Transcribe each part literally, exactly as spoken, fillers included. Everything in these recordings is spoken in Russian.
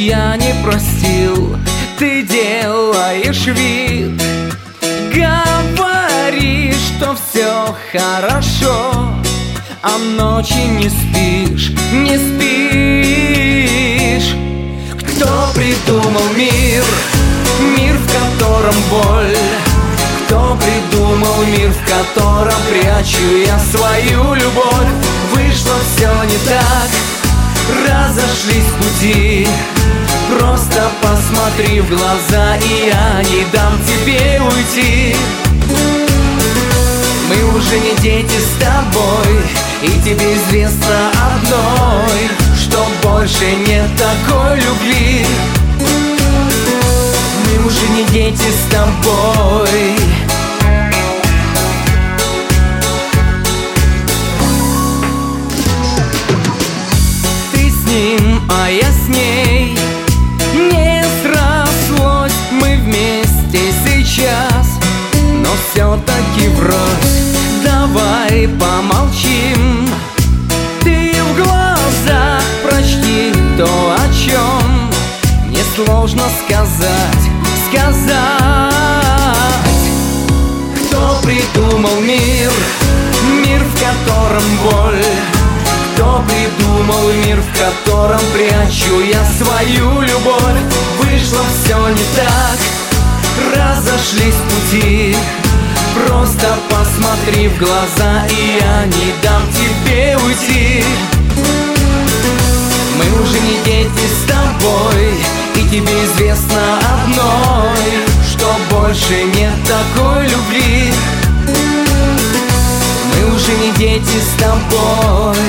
я не простил. Ты делаешь вид, говоришь, что все хорошо, а ночи не спишь, не спишь. Кто придумал мир, мир, в котором боль? Кто придумал мир, в котором прячу я свою любовь? Вышло все не так, разошлись пути. Просто посмотри в глаза, и я не дам тебе уйти. Мы уже не дети с тобой, и тебе известно одной, что больше нет такой любви. Мы уже не дети с тобой. Ты с ним, а я с ней. Не срослось, мы вместе сейчас, но все-таки врозь. Давай помолчим. Ты в глазах прочти то, о чем мне сложно сказать, сказать. Кто придумал мир, мир, в котором боль? Кто придумал мир, в котором прячу я свою любовь? Вышло все не так, разошлись пути. Просто посмотри в глаза, и я не дам тебе уйти. Мы уже не дети с тобой, и тебе известно одной, что больше нет такой любви. Мы уже не дети с тобой.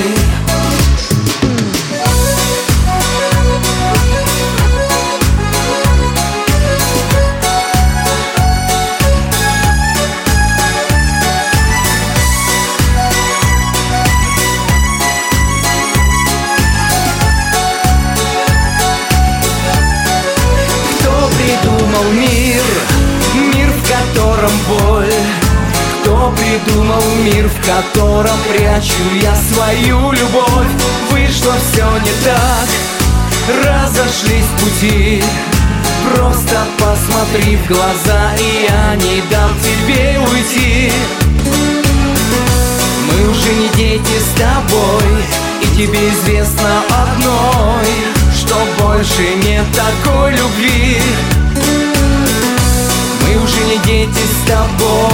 Придумал мир, мир, в котором боль? Кто придумал мир, в котором прячу я свою любовь? Вышло все не так, разошлись пути. Просто посмотри в глаза, и я не дам тебе уйти. Мы уже не дети с тобой, и тебе известно одной, что больше нет такой любви. Мы уже не дети с тобой.